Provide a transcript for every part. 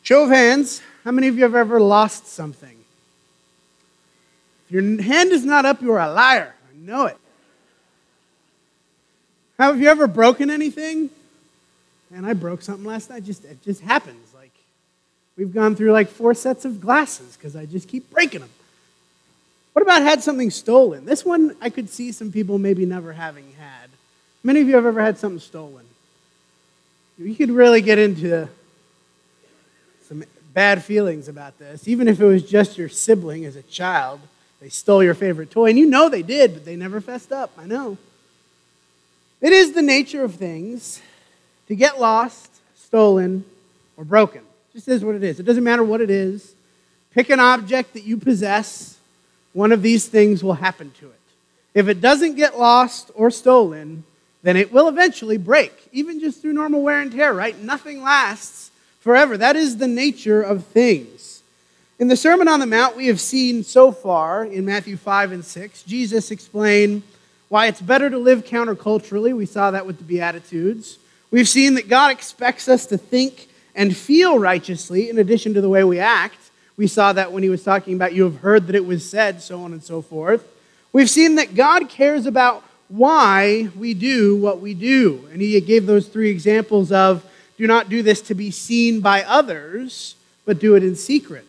Show of hands, how many of you have ever lost something? If your hand is not up, you are a liar. I know it. Have you ever broken anything? Man, I broke something last night. It just happens. Like, we've gone through like 4 sets of glasses because I just keep breaking them. What about had something stolen? This one I could see some people maybe never having had. Many of you have ever had something stolen. You could really get into some bad feelings about this. Even if it was just your sibling as a child, they stole your favorite toy. And you know they did, but they never fessed up. I know. It is the nature of things to get lost, stolen, or broken. It just is what it is. It doesn't matter what it is. Pick an object that you possess. One of these things will happen to it. If it doesn't get lost or stolen, then it will eventually break, even just through normal wear and tear, right? Nothing lasts forever. That is the nature of things. In the Sermon on the Mount, we have seen so far in Matthew 5 and 6, Jesus explain why it's better to live counterculturally. We saw that with the Beatitudes. We've seen that God expects us to think and feel righteously in addition to the way we act. We saw that when he was talking about you have heard that it was said, so on and so forth. We've seen that God cares about why we do what we do. And he gave those 3 examples of do not do this to be seen by others, but do it in secret.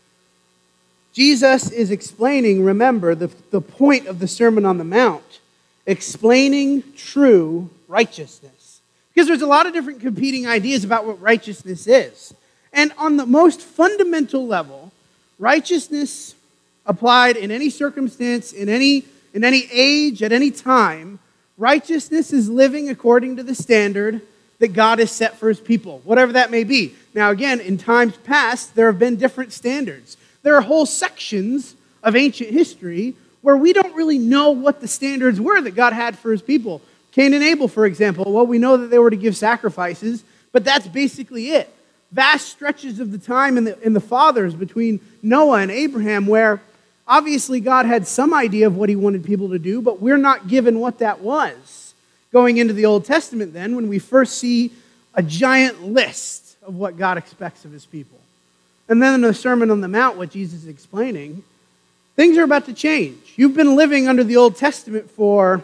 Jesus is explaining, remember, the point of the Sermon on the Mount, explaining true righteousness. Because there's a lot of different competing ideas about what righteousness is. And on the most fundamental level, righteousness applied in any circumstance, in any age, at any time, righteousness is living according to the standard that God has set for his people, whatever that may be. Now again, in times past, there have been different standards. There are whole sections of ancient history where we don't really know what the standards were that God had for his people. Cain and Abel, for example, well, we know that they were to give sacrifices, but that's basically it. Vast stretches of the time in the fathers between Noah and Abraham where obviously God had some idea of what he wanted people to do, but we're not given what that was. Going into the Old Testament then, when we first see a giant list of what God expects of his people. And then in the Sermon on the Mount, what Jesus is explaining, things are about to change. You've been living under the Old Testament for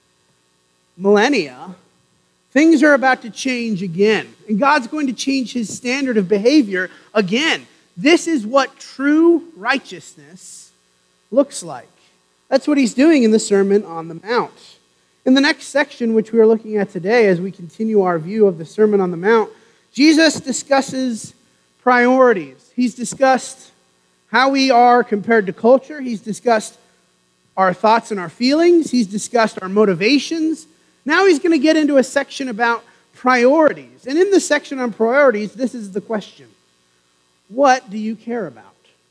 millennia. Things are about to change again. And God's going to change his standard of behavior again. This is what true righteousness looks like. That's what he's doing in the Sermon on the Mount. In the next section, which we are looking at today as we continue our view of the Sermon on the Mount, Jesus discusses priorities. He's discussed how we are compared to culture. He's discussed our thoughts and our feelings. He's discussed our motivations. Now he's going to get into a section about priorities. And in the section on priorities, this is the question. What do you care about?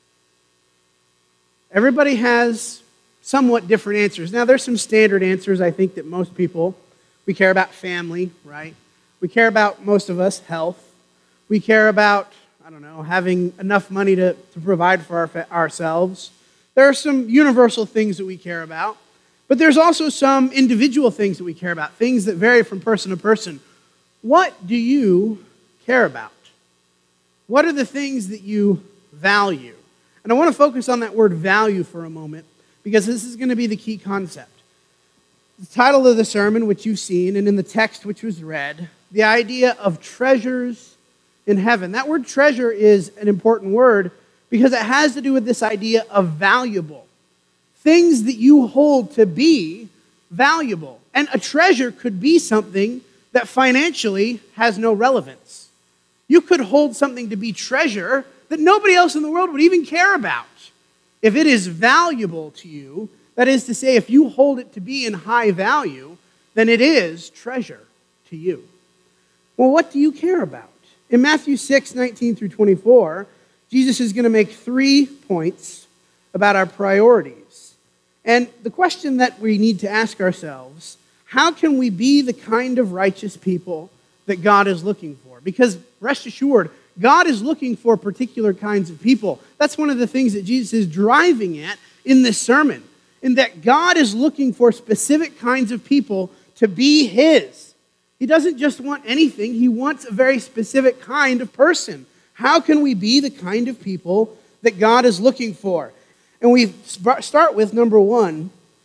Everybody has somewhat different answers. Now, there's some standard answers, I think, that most people, we care about family, right? We care about, most of us, health. We care about, having enough money to provide for ourselves. There are some universal things that we care about. But there's also some individual things that we care about, things that vary from person to person. What do you care about? What are the things that you value? And I want to focus on that word value for a moment because this is going to be the key concept. The title of the sermon, which you've seen, and in the text which was read, the idea of treasures in heaven. That word treasure is an important word because it has to do with this idea of valuable. Things that you hold to be valuable. And a treasure could be something that financially has no relevance. You could hold something to be treasure that nobody else in the world would even care about. If it is valuable to you, that is to say, if you hold it to be in high value, then it is treasure to you. Well, what do you care about? In Matthew 6, 19 through 24, Jesus is going to make 3 points about our priorities. And the question that we need to ask ourselves, how can we be the kind of righteous people that God is looking for? Because rest assured, God is looking for particular kinds of people. That's one of the things that Jesus is driving at in this sermon, in that God is looking for specific kinds of people to be his. He doesn't just want anything, he wants a very specific kind of person. How can we be the kind of people that God is looking for? And we start with number one,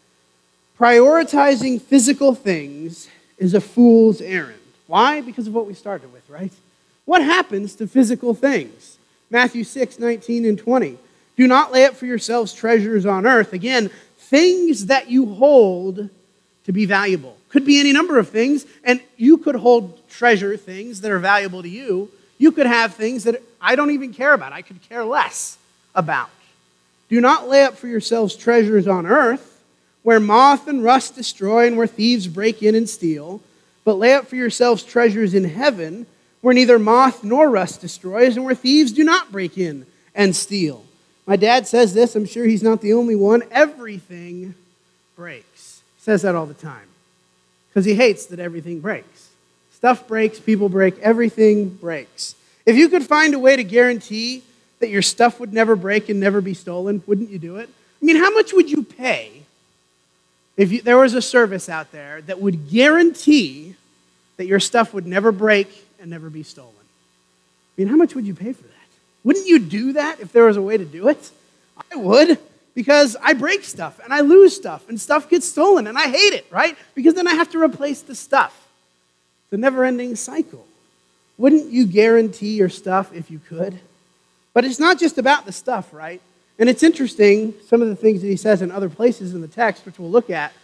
prioritizing physical things is a fool's errand. Why? Because of what we started with, right? What happens to physical things? Matthew 6:19 and 20. Do not lay up for yourselves treasures on earth. Again, things that you hold to be valuable. Could be any number of things, and you could hold treasure things that are valuable to you. You could have things that I don't even care about. I could care less about. Do not lay up for yourselves treasures on earth, where moth and rust destroy and where thieves break in and steal, but lay up for yourselves treasures in heaven, where neither moth nor rust destroys and where thieves do not break in and steal. My dad says this, I'm sure he's not the only one, everything breaks. He says that all the time because he hates that everything breaks. Stuff breaks, people break, everything breaks. If you could find a way to guarantee that your stuff would never break and never be stolen, wouldn't you do it? I mean, how much would you pay if there was a service out there that would guarantee that your stuff would never break and never be stolen? I mean, how much would you pay for that? Wouldn't you do that if there was a way to do it? I would, because I break stuff and I lose stuff and stuff gets stolen and I hate it, right? Because then I have to replace the stuff. It's a never-ending cycle. Wouldn't you guarantee your stuff if you could? But it's not just about the stuff, right? And it's interesting, some of the things that he says in other places in the text, which we'll look at.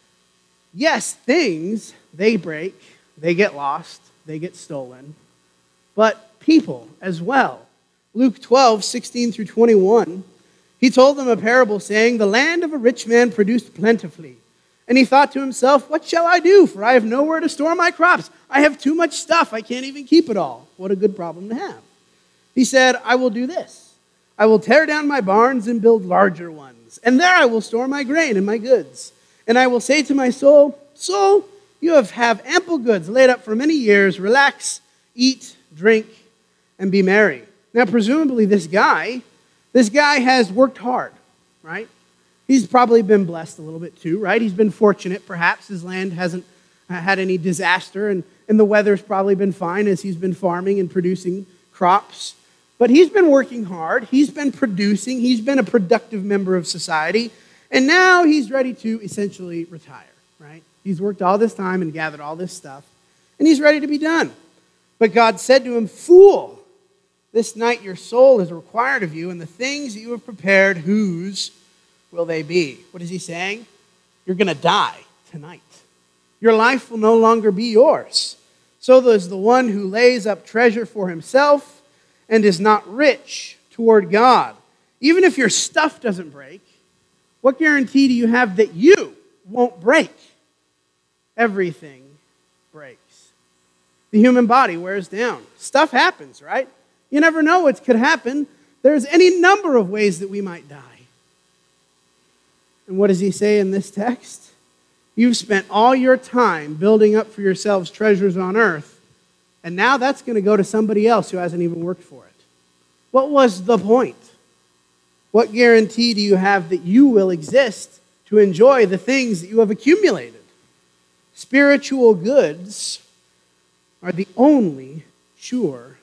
Yes, things, they break, they get lost, they get stolen. But people as well. Luke 12:16 through 21, he told them a parable saying, the land of a rich man produced plentifully. And he thought to himself, what shall I do? For I have nowhere to store my crops. I have too much stuff. I can't even keep it all. What a good problem to have. He said, I will do this. I will tear down my barns and build larger ones. And there I will store my grain and my goods. And I will say to my soul, soul, you have ample goods laid up for many years. Relax, eat, drink, and be merry. Now, presumably this guy has worked hard, right? He's probably been blessed a little bit too, right? He's been fortunate, perhaps. His land hasn't had any disaster, and the weather's probably been fine as he's been farming and producing crops. But he's been working hard. He's been producing. He's been a productive member of society. And now he's ready to essentially retire, right? He's worked all this time and gathered all this stuff, and he's ready to be done. But God said to him, fool, this night your soul is required of you, and the things that you have prepared, whose will they be? What is he saying? You're going to die tonight. Your life will no longer be yours. So does the one who lays up treasure for himself and is not rich toward God. Even if your stuff doesn't break, what guarantee do you have that you won't break? Everything breaks. The human body wears down. Stuff happens, right? You never know what could happen. There's any number of ways that we might die. And what does he say in this text? You've spent all your time building up for yourselves treasures on earth, and now that's going to go to somebody else who hasn't even worked for it. What was the point? What guarantee do you have that you will exist to enjoy the things that you have accumulated? Spiritual goods are the only sure.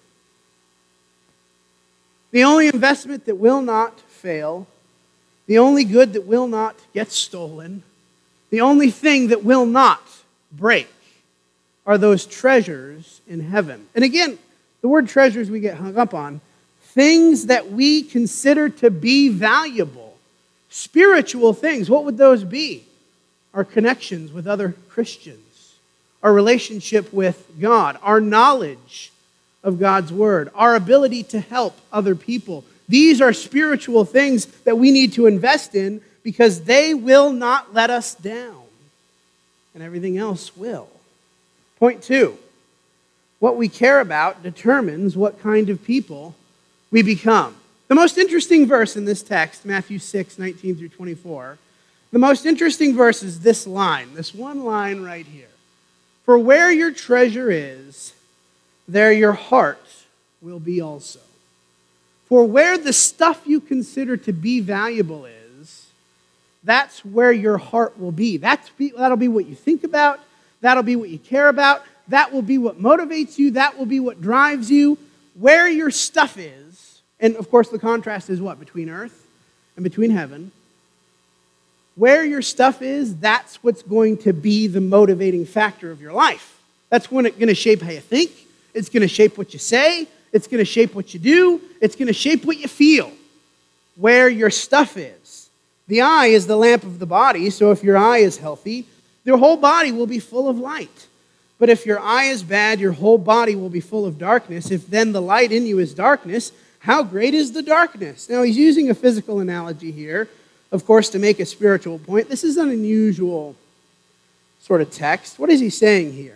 The only investment that will not fail, the only good that will not get stolen, the only thing that will not break are those treasures in heaven. And again, the word treasures we get hung up on, things that we consider to be valuable, spiritual things. What would those be? Our connections with other Christians, our relationship with God, our knowledge of God's word, our ability to help other people. These are spiritual things that we need to invest in because they will not let us down, and everything else will. Point 2, what we care about determines what kind of people we become. The most interesting verse in this text, Matthew 6:19 through 24, the most interesting verse is this line, this one line right here. For where your treasure is, there your heart will be also. For where the stuff you consider to be valuable is, that's where your heart will be. That'll be what you think about. That'll be what you care about. That will be what motivates you. That will be what drives you. where your stuff is, and of course the contrast is what? Between earth and between heaven. Where your stuff is, that's what's going to be the motivating factor of your life. That's when it's going to shape how you think. It's going to shape what you say. It's going to shape what you do. It's going to shape what you feel. Where your stuff is. The eye is the lamp of the body, so if your eye is healthy, your whole body will be full of light. But if your eye is bad, your whole body will be full of darkness. If then the light in you is darkness, how great is the darkness? Now, he's using a physical analogy here, of course, to make a spiritual point. This is an unusual sort of text. What is he saying here?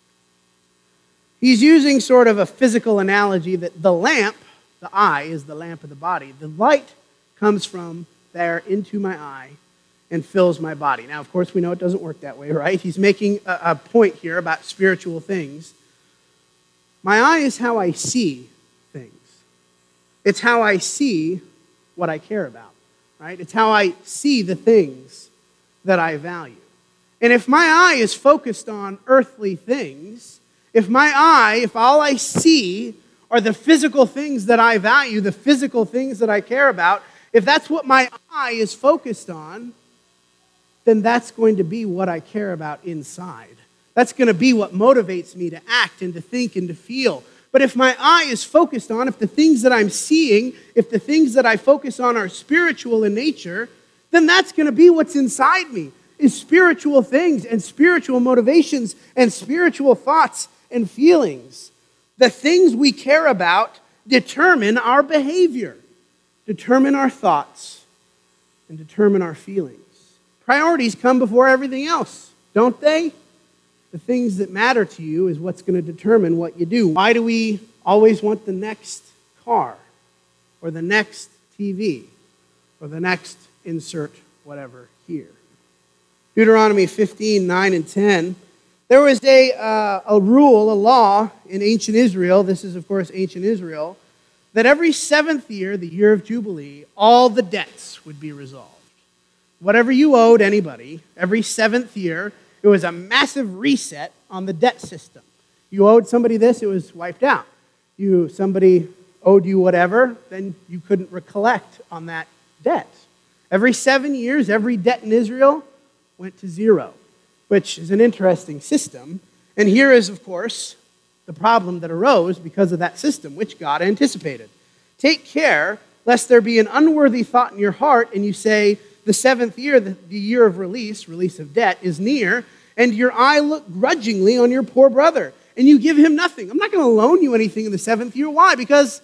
He's using sort of a physical analogy that the lamp, the eye, is the lamp of the body. The light comes from there into my eye and fills my body. Now, of course, we know it doesn't work that way, right? He's making a point here about spiritual things. My eye is how I see things. It's how I see what I care about, right? It's how I see the things that I value. And if my eye is focused on earthly things, if all I see are the physical things that I value, the physical things that I care about, if that's what my eye is focused on, then that's going to be what I care about inside. That's going to be what motivates me to act and to think and to feel. But if my eye is focused on, if the things that I'm seeing, if the things that I focus on are spiritual in nature, then that's going to be what's inside me, is spiritual things and spiritual motivations and spiritual thoughts and feelings. The things we care about determine our behavior, determine our thoughts, and determine our feelings. Priorities come before everything else, don't they? The things that matter to you is what's going to determine what you do. Why do we always want the next car or the next TV or the next insert whatever here? Deuteronomy 15, 9 and 10. There was a rule, a law in ancient Israel, this is of course ancient Israel, that every seventh year, the year of Jubilee, all the debts would be resolved. Whatever you owed anybody, every seventh year, it was a massive reset on the debt system. You owed somebody this, it was wiped out. Somebody owed you whatever, then you couldn't recollect on that debt. Every 7 years, every debt in Israel went to zero, which is an interesting system. And here is, of course, the problem that arose because of that system, which God anticipated. Take care lest there be an unworthy thought in your heart, and you say, the seventh year, the year of release of debt, is near, and your eye look grudgingly on your poor brother, and you give him nothing. I'm not going to loan you anything in the seventh year. Why? Because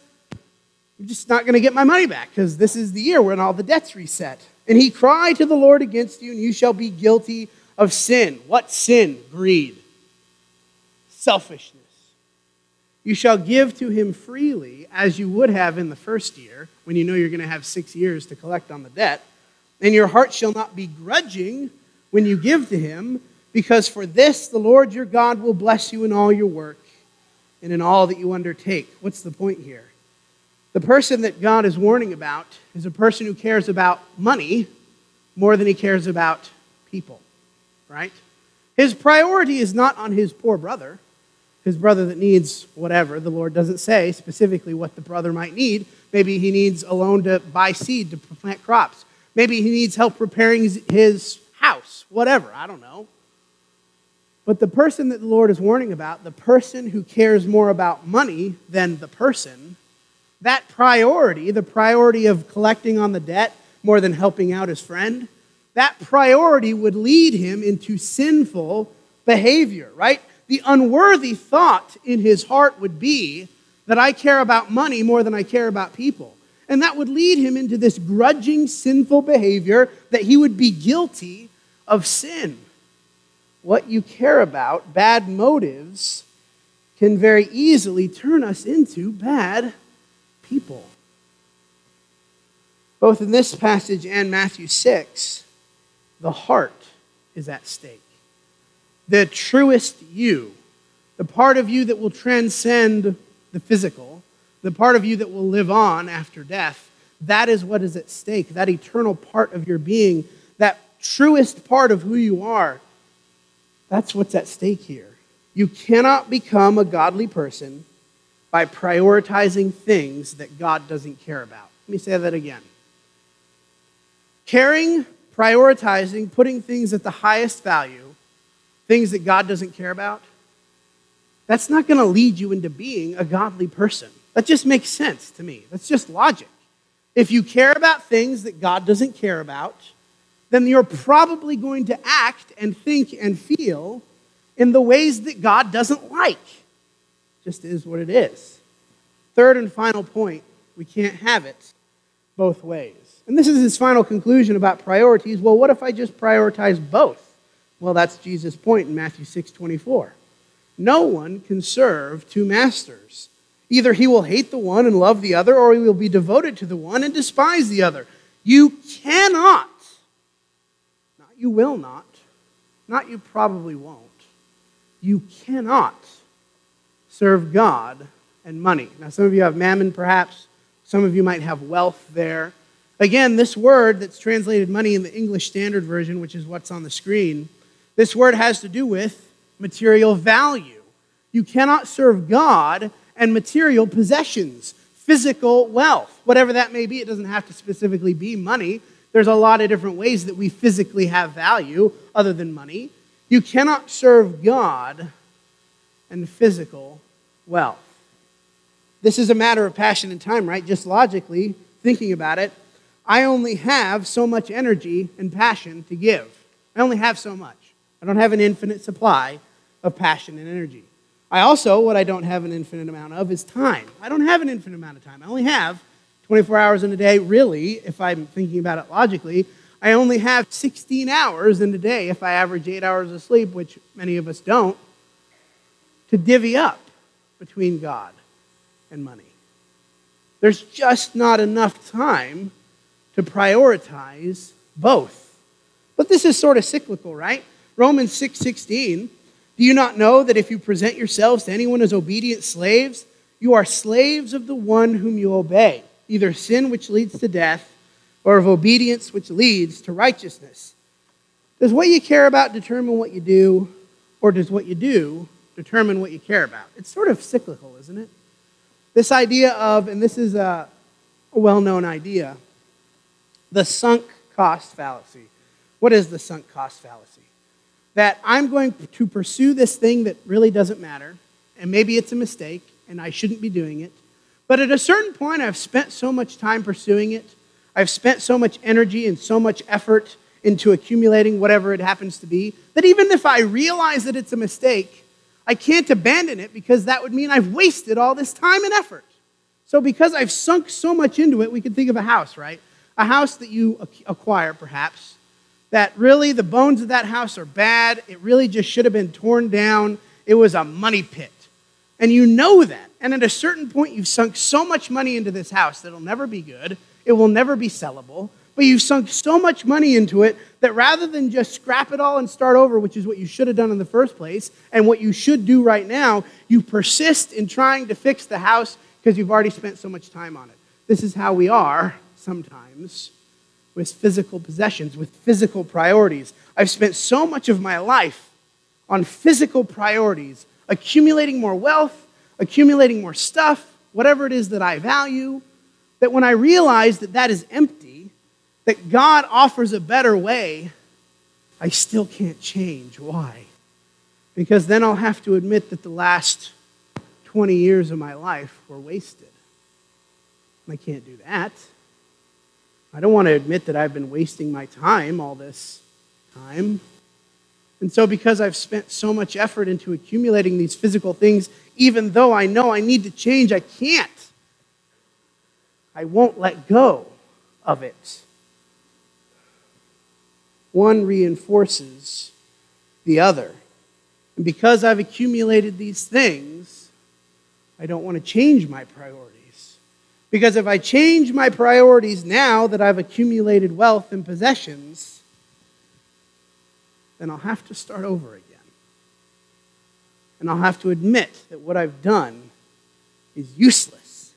I'm just not going to get my money back, because this is the year when all the debt's reset. And he cried to the Lord against you, and you shall be guilty of sin. What sin? Greed. Selfishness. You shall give to him freely, as you would have in the first year, when you know you're going to have 6 years to collect on the debt. And your heart shall not be grudging when you give to him, because for this the Lord your God will bless you in all your work and in all that you undertake. What's the point here? The person that God is warning about is a person who cares about money more than he cares about people, right? His priority is not on his poor brother, his brother that needs whatever. The Lord doesn't say specifically what the brother might need. Maybe he needs a loan to buy seed to plant crops. Maybe he needs help repairing his house, whatever, I don't know. But the person that the Lord is warning about, the person who cares more about money than the person, that priority, the priority of collecting on the debt more than helping out his friend, that priority would lead him into sinful behavior, right? The unworthy thought in his heart would be that I care about money more than I care about people. And that would lead him into this grudging, sinful behavior that he would be guilty of sin. What you care about, bad motives, can very easily turn us into bad people. Both in this passage and Matthew 6, the heart is at stake. The truest you, the part of you that will transcend the physical, the part of you that will live on after death, that is what is at stake. That eternal part of your being, that truest part of who you are, that's what's at stake here. You cannot become a godly person by prioritizing things that God doesn't care about. Let me say that again. Caring, prioritizing, putting things at the highest value, things that God doesn't care about, that's not going to lead you into being a godly person. That just makes sense to me. That's just logic. If you care about things that God doesn't care about, then you're probably going to act and think and feel in the ways that God doesn't like. Just is what it is. Third and final point, we can't have it both ways. And this is his final conclusion about priorities. Well, what if I just prioritize both? Well, that's Jesus' point in Matthew 6:24. No one can serve two masters. Either he will hate the one and love the other, or he will be devoted to the one and despise the other. You cannot, not you will not, not you probably won't, you cannot serve God and money. Now, some of you have mammon, perhaps. Some of you might have wealth there. Again, this word that's translated money in the English Standard Version, which is what's on the screen, this word has to do with material value. You cannot serve God and material possessions, physical wealth, whatever that may be. It doesn't have to specifically be money. There's a lot of different ways that we physically have value other than money. You cannot serve God and physical wealth. This is a matter of passion and time, right? Just logically thinking about it, I only have so much energy and passion to give. I only have so much. I don't have an infinite supply of passion and energy. What I don't have an infinite amount of is time. I don't have an infinite amount of time. I only have 24 hours in a day, really, if I'm thinking about it logically. I only have 16 hours in a day, if I average 8 hours of sleep, which many of us don't, to divvy up between God and money. There's just not enough time to prioritize both. But this is sort of cyclical, right? Romans 6:16, do you not know that if you present yourselves to anyone as obedient slaves, you are slaves of the one whom you obey, either sin which leads to death or of obedience which leads to righteousness? Does what you care about determine what you do, or does what you do determine what you care about? It's sort of cyclical, isn't it? This idea of, and this is a well-known idea, the sunk cost fallacy. What is the sunk cost fallacy? That I'm going to pursue this thing that really doesn't matter, and maybe it's a mistake, and I shouldn't be doing it. But at a certain point, I've spent so much time pursuing it, I've spent so much energy and so much effort into accumulating whatever it happens to be, that even if I realize that it's a mistake, I can't abandon it because that would mean I've wasted all this time and effort. So because I've sunk so much into it, we can think of a house, right? A house that you acquire, perhaps, that really the bones of that house are bad. It really just should have been torn down. It was a money pit. And you know that. And at a certain point, you've sunk so much money into this house that it'll never be good. It will never be sellable. But you've sunk so much money into it that rather than just scrap it all and start over, which is what you should have done in the first place, and what you should do right now, you persist in trying to fix the house because you've already spent so much time on it. This is how we are sometimes with physical possessions, with physical priorities. I've spent so much of my life on physical priorities, accumulating more wealth, accumulating more stuff, whatever it is that I value, that when I realize that that is empty, that God offers a better way, I still can't change. Why? Because then I'll have to admit that the last 20 years of my life were wasted. I can't do that. I don't want to admit that I've been wasting my time all this time. And so because I've spent so much effort into accumulating these physical things, even though I know I need to change, I can't. I won't let go of it. One reinforces the other. And because I've accumulated these things, I don't want to change my priorities. Because if I change my priorities now that I've accumulated wealth and possessions, then I'll have to start over again. And I'll have to admit that what I've done is useless.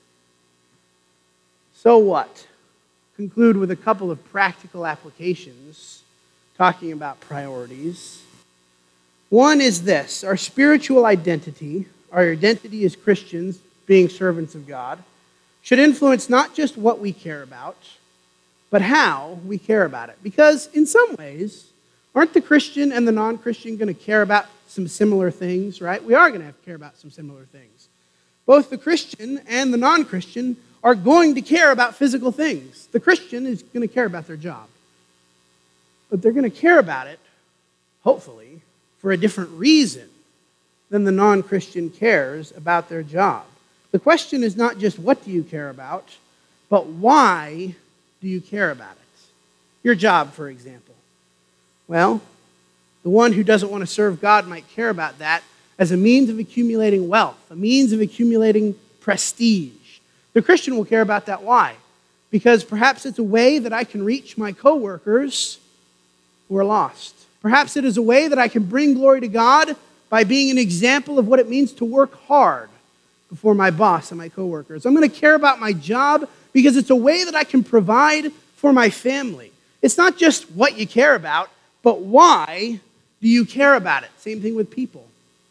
So what? Conclude with a couple of practical applications talking about priorities. One is this: our spiritual identity, our identity as Christians, being servants of God, should influence not just what we care about, but how we care about it. Because in some ways, aren't the Christian and the non-Christian going to care about some similar things, right? We are going to have to care about some similar things. Both the Christian and the non-Christian are going to care about physical things. The Christian is going to care about their job. But they're going to care about it, hopefully, for a different reason than the non-Christian cares about their job. The question is not just what do you care about, but why do you care about it? Your job, for example. Well, the one who doesn't want to serve God might care about that as a means of accumulating wealth, a means of accumulating prestige. The Christian will care about that. Why? Because perhaps it's a way that I can reach my coworkers who are lost. Perhaps it is a way that I can bring glory to God by being an example of what it means to work hard before my boss and my coworkers. I'm going to care about my job because it's a way that I can provide for my family. It's not just what you care about, but why do you care about it? Same thing with people.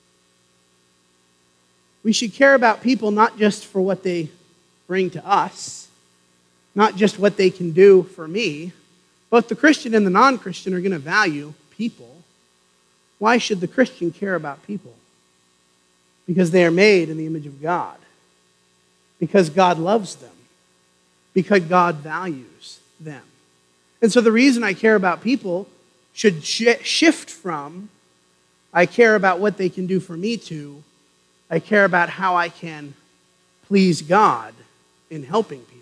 We should care about people not just for what they bring to us, not just what they can do for me. Both the Christian and the non-Christian are going to value people. Why should the Christian care about people? Because they are made in the image of God. Because God loves them. Because God values them. And so the reason I care about people should shift from I care about what they can do for me to I care about how I can please God in helping people.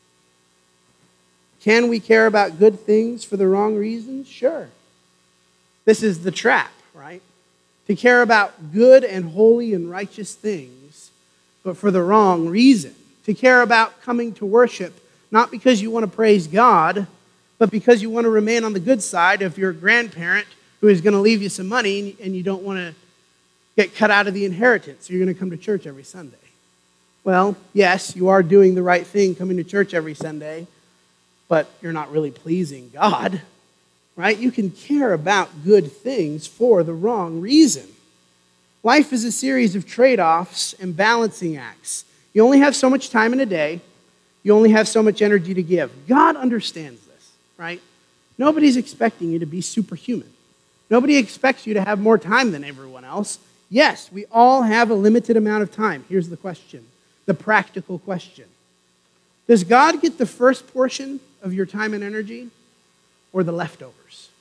Can we care about good things for the wrong reasons? Sure. This is the trap, right? To care about good and holy and righteous things, but for the wrong reason. To care about coming to worship, not because you want to praise God, but because you want to remain on the good side of your grandparent who is going to leave you some money and you don't want to get cut out of the inheritance. So you're going to come to church every Sunday. Well, yes, you are doing the right thing coming to church every Sunday, but you're not really pleasing God, right? You can care about good things for the wrong reason. Life is a series of trade-offs and balancing acts. You only have so much time in a day. You only have so much energy to give. God understands this, right? Nobody's expecting you to be superhuman. Nobody expects you to have more time than everyone else. Yes, we all have a limited amount of time. Here's the question, the practical question. Does God get the first portion of your time and energy or the leftovers?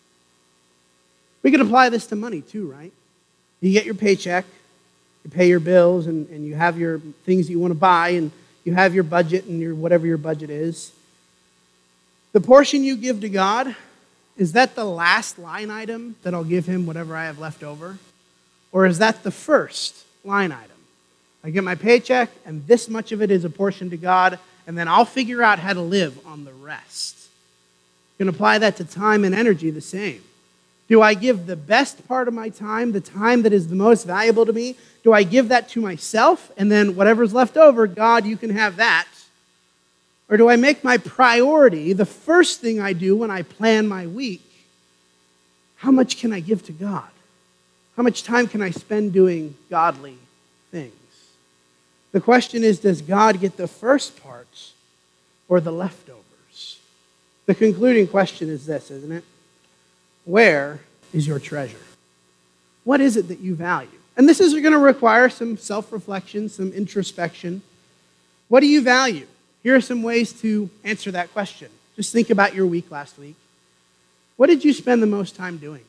We can apply this to money too, right? You get your paycheck, you pay your bills, and you have your things that you want to buy, and you have your budget and your whatever your budget is. The portion you give to God, is that the last line item that I'll give him whatever I have left over? Or is that the first line item? I get my paycheck, and this much of it is a portion to God, and then I'll figure out how to live on the rest. You can apply that to time and energy the same. Do I give the best part of my time, the time that is the most valuable to me? Do I give that to myself, and then whatever's left over, God, you can have that? Or do I make my priority the first thing I do when I plan my week? How much can I give to God? How much time can I spend doing godly things? The question is, does God get the first parts or the leftovers? The concluding question is this, isn't it? Where is your treasure? What is it that you value? And this is going to require some self-reflection, some introspection. What do you value? Here are some ways to answer that question. Just think about your week last week. What did you spend the most time doing?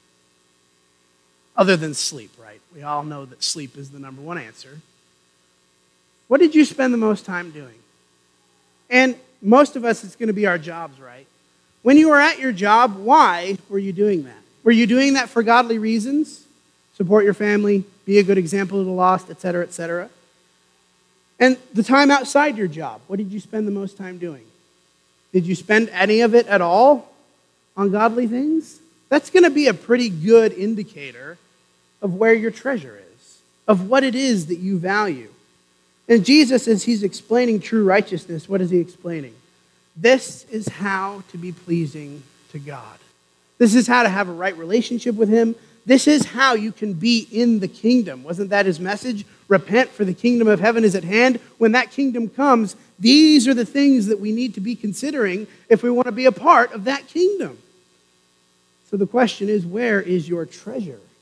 Other than sleep, right? We all know that sleep is the number one answer. What did you spend the most time doing? And most of us, it's going to be our jobs, right? When you were at your job, why were you doing that? Were you doing that for godly reasons? Support your family, be a good example to the lost, etc., etc. And the time outside your job, what did you spend the most time doing? Did you spend any of it at all on godly things? That's going to be a pretty good indicator of where your treasure is, of what it is that you value. And Jesus, as he's explaining true righteousness, what is he explaining? This is how to be pleasing to God. This is how to have a right relationship with him. This is how you can be in the kingdom. Wasn't that his message? Repent, for the kingdom of heaven is at hand. When that kingdom comes, these are the things that we need to be considering if we want to be a part of that kingdom. So the question is, where is your treasure?